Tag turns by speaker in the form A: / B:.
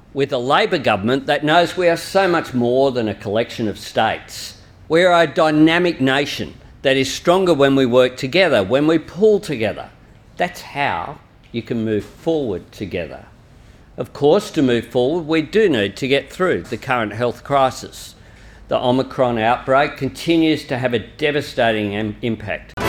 A: with a Labor government that knows we are so much more than a collection of states. We are a dynamic nation that is stronger when we work together, when we pull together. That's how you can move forward together. Of course, to move forward, we do need to get through the current health crisis. The Omicron outbreak continues to have a devastating impact.